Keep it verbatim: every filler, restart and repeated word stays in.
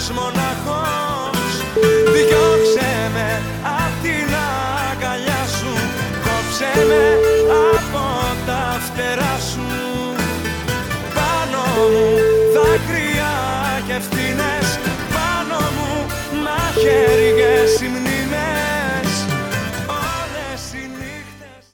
μοναχός. Διώξε με απ' την αγκαλιά σου, κόψε με από τα φτερά σου. Πάνω μου δάκρυα και ευθύνες